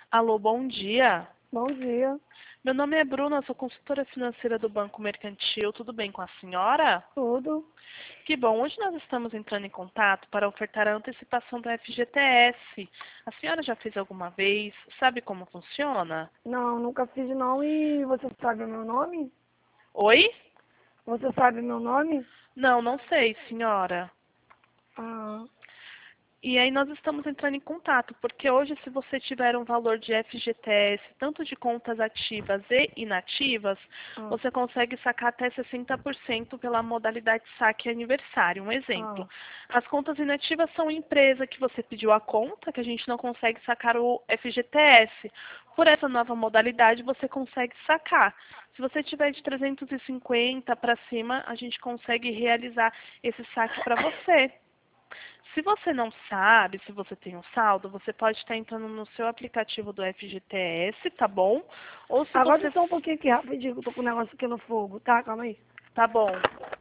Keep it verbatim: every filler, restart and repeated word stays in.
Alô, bom dia. Bom dia, Meu nome é Bruna, sou consultora financeira do Banco Mercantil. Tudo bem com a senhora? tudo. Que bom, hoje nós estamos entrando em contato para ofertar a antecipação do F G T S. A senhora já fez alguma vez? Sabe como funciona? Não, nunca fiz não. E você sabe o meu nome? Oi? Você sabe o meu nome? Não, não sei, senhora. Ah, E aí nós estamos entrando em contato, porque hoje se você tiver um valor de F G T S, tanto de contas ativas e inativas, ah, você consegue sacar até sessenta por cento pela modalidade saque aniversário. Um exemplo, ah. as contas inativas são empresa que você pediu a conta, que a gente não consegue sacar o F G T S. Por essa nova modalidade, você consegue sacar. Se você tiver de trezentos e cinquenta para cima, a gente consegue realizar esse saque para você. Se você não sabe, se você tem um saldo, você pode estar entrando no seu aplicativo do F G T S, tá bom? Ou se Agora você... só um pouquinho aqui, rapidinho, que eu tô com um negócio aqui no fogo, tá? Calma aí. Tá bom.